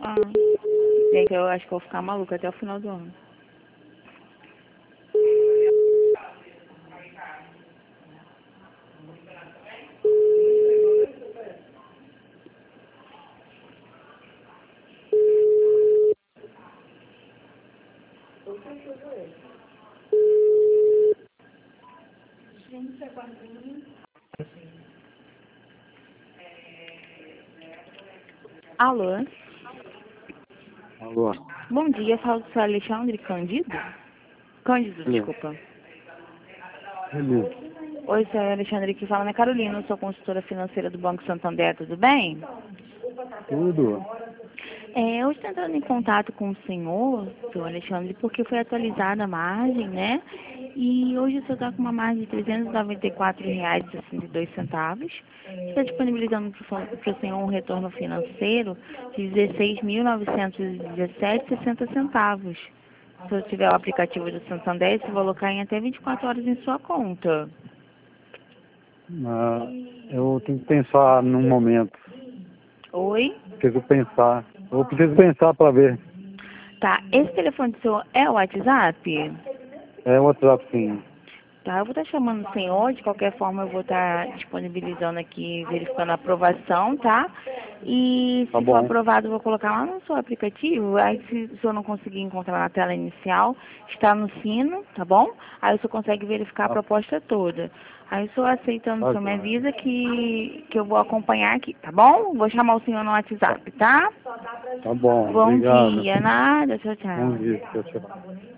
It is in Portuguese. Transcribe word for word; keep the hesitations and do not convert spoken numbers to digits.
Ah, gente, eu acho que eu vou ficar maluca até o final do ano. Alô? Alô? Bom dia, falo do seu Alexandre Cândido? Cândido, Beleza. desculpa. Beleza. Oi, seu Alexandre, aqui fala na Carolina, eu sou consultora financeira do Banco Santander, tudo bem? Tudo? É, eu estou entrando em contato com o senhor, seu Alexandre, porque foi atualizada a margem, né? E hoje o senhor está com uma margem de trezentos e noventa e quatro reais e sessenta e dois centavos. Está disponibilizando para o senhor um retorno financeiro de dezesseis mil novecentos e dezessete e sessenta centavos. Se eu tiver o aplicativo do Santander, esse valor cai em até vinte e quatro horas em sua conta. Ah, eu tenho que pensar num momento. Oi? Preciso pensar. Eu preciso pensar para ver. Tá, esse telefone do senhor é o WhatsApp? É o WhatsApp, sim. Tá, eu vou estar chamando o senhor, de qualquer forma eu vou estar disponibilizando aqui, verificando a aprovação, tá? E Tá se for bom. aprovado, eu vou colocar lá no seu aplicativo, aí se o senhor não conseguir encontrar na tela inicial, está no sino, tá bom? Aí o senhor consegue verificar a Tá, proposta toda. Aí o senhor aceitando, o tá senhor me joia. avisa que, que eu vou acompanhar aqui, tá bom? Vou chamar o senhor no Tá, WhatsApp, tá? tá bom. Bom Obrigado. dia, nada, tchau, Bom tchau. dia. Tchau, tchau.